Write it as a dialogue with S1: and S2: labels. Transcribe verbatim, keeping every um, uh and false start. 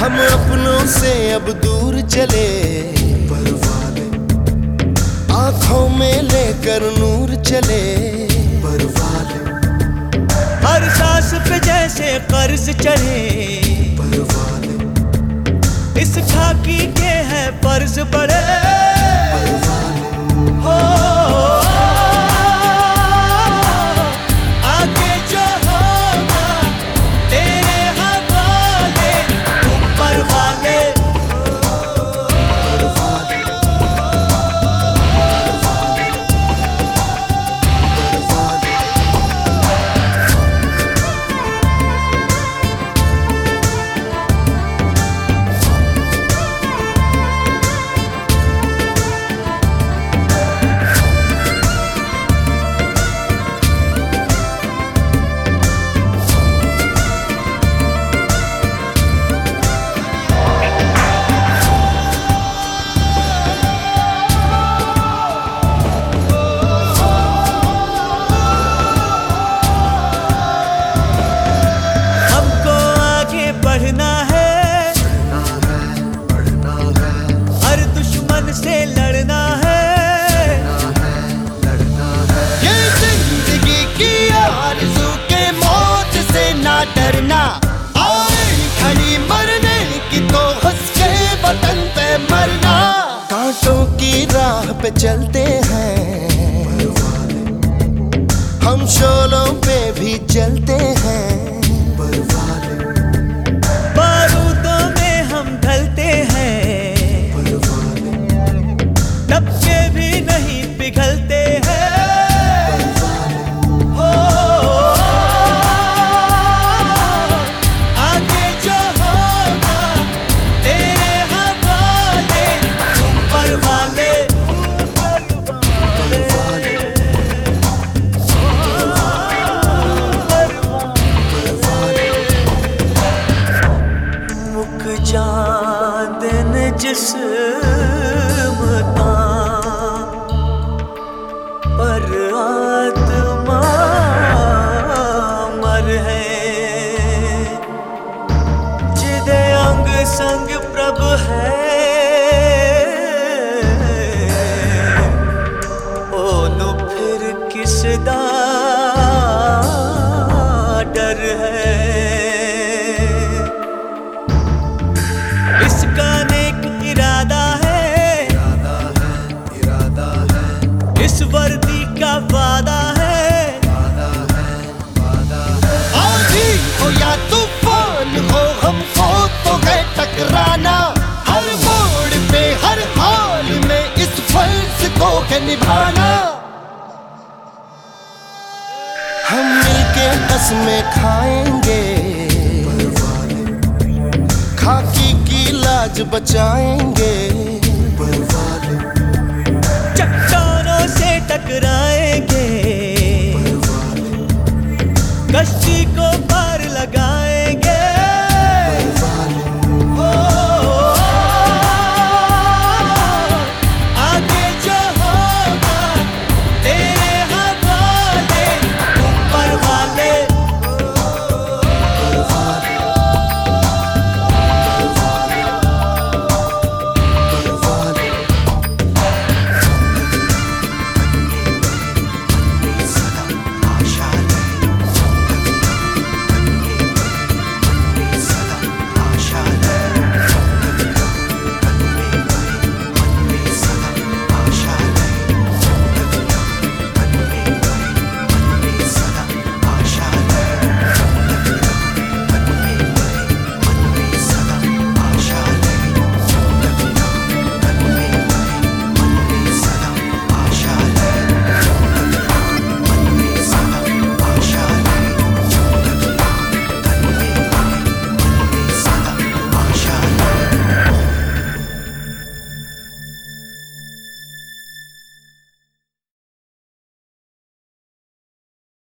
S1: हम अपनों से अब दूर चले, परवाले आंखों में लेकर नूर चले, परवाले
S2: हर सांस पे जैसे कर्ज चढ़े,
S1: परवाले
S2: इस खाकी के है फर्ज बड़े,
S1: परवाले
S2: हो आगे जो होगा तेरे हवाले, ऊपर वाले बढ़ना है,
S1: बढ़ना है,
S2: हर दुश्मन से लड़ना है,
S1: लड़ना है।
S2: ये जिंदगी की आरज़ू के मौत से ना डरना, आए खड़ी मरने की तो हंस के वतन पे मरना।
S1: कांटों की राह पे चलते हैं, हम शोलों पे भी चलते हैं, परवाले
S2: बारूदों में हम ढलते हैं,
S1: परवाले
S2: टपके भी नहीं पिघलते हैं, हो आगे जो होगा तेरे हवाले, ऊपर वाले मुक जांदन जिस्म पर आत्मा मर है, जिदे अंग संग प्रभ है, ओनू फिर किसदा डर है। इसका नेक इरादा है,
S1: इरादा है, इरादा है,
S2: इस वर्दी का वादा है,
S1: वादा है, वादा है।
S2: आंधी हो या तूफान हो हमको तो है टकराना, हर मोड़ पे हर हाल में इस फर्ज को है निभाना।
S1: हम मिलके कसमें खाएंगे, खाकी की लाज बचाएंगे, परवाले
S2: चट्टानों से टकराएंगे, कश्ती को